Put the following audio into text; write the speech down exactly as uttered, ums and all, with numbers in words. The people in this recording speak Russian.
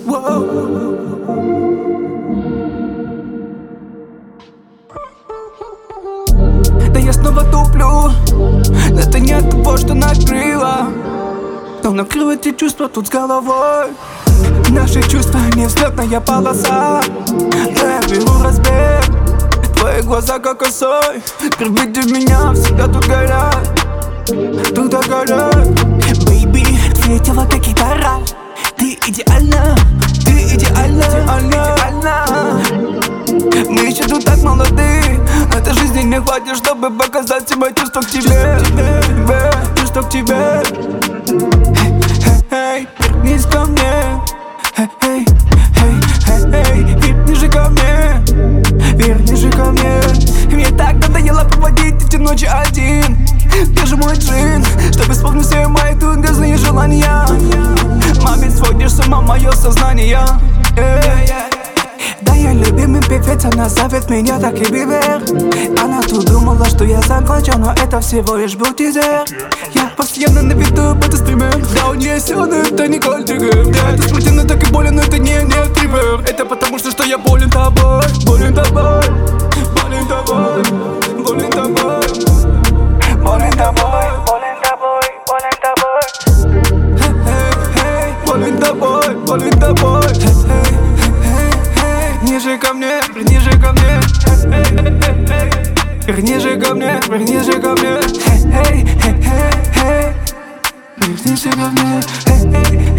Да я снова туплю, это не от того, что накрыло, но накрыло те чувства тут с головой. Наши чувства не взлетная полоса, но я беру разбег. Твои глаза как косой, при виде меня всегда тут горят, тут горят. Бэйби, твое тело как гитара, ты идеальна, ты идеальна, идеальна. Мы еще тут так молоды, но этой жизни не хватит, чтобы показать все мои чувства к тебе, чувства к тебе. Эй, вернись ко мне, эй, эй, эй, вернись же ко мне, вернись же ко мне. Мне так надоело проводить эти ночи один. Ты же мой джин, чтобы исполнить все мои тунгазные желания. Маме, сводишь с ума мое сознание. Да, я любимый певец, она зовет меня так и Бибер. Она тут думала, что я закончил, но это всего лишь был тизер. Я постоянно на виду, это стример. Да, у нее силы, это не кольтигер. Да, это спортивно, так и болен, это не, не трипер. Это потому что, что я болен тобой, болен тобой, болен тобой, болен тобой, болен тобой, болен тобой, болен тобой, болен тобой, болен тобой. Ниже ко мне, ниже ко мне, ниже ко мне, ниже ко мне, ниже ко мне.